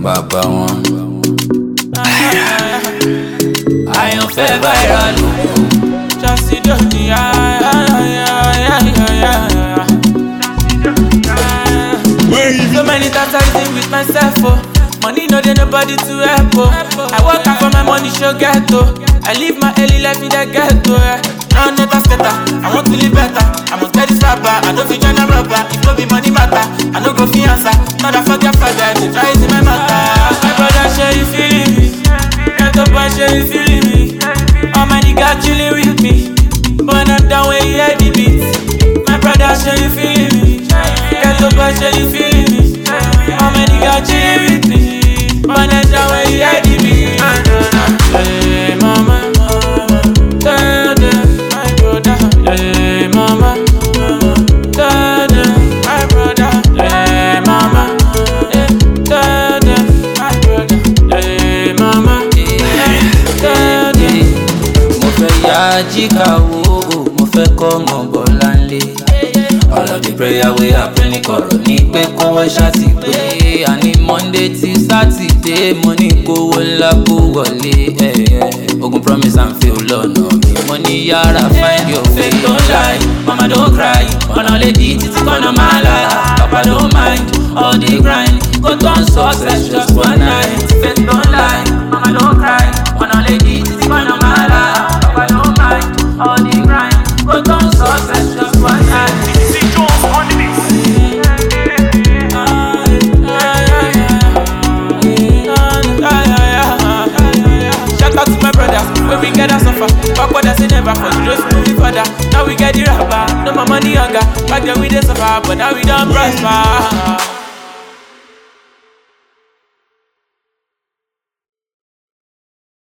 bàbá wọn. Àyàn fẹ́ viral o. Just don't so many times I think with myself, oh. Money no dey nobody to help, oh. I work hard for my money, show ghetto. I live my early life in the ghetto, yeah. Now never scatter, I want to live better. I must get this rapper, I don't feel join a rubber. If no be money matter, I no go fi answer. Not a fuck your father, they try to my matter. My brother, share you feeling me? Get up and share you feeling me? All my niggas chilling with me, but not down when you hear the beat. My brother, share you feeling me? Get up and share you feeling me? All my niggas chilling with me, but not down when you hear the beat. Hey mama, dada, my brother. Hey mama, dada, my brother. Hey mama, dada, my brother. Hey mama, dada. Mo fẹ́ ya jíkà wo, mo fẹ́ kọ́ ọmọ Bọ́láńlé. All of the prayer we happen ní kọ̀rọ̀ ní pé kówó ṣáàtì pé àní Monday till Saturday mo ní kówó ńlá kó wọlé. Ogun promise and fail lọ́nà mi mo ní yàrá find your way. Faith don't lie, mama don't cry, ọ̀nà lè di títí kọ́nà máa la. Papa don't mind, all the grind go turn success just one night. Faith don't lie, mama don't cry, ọ̀nà lè di títí kọ́nà máa la. Papa don't mind, all the grind go turn success just one night. Shout out to my brothers, when we get a suffer. Back what I say never for you, just moving further. Now we get the rapper, no more money hunger. Back then we did suffer, but now we don't prosper.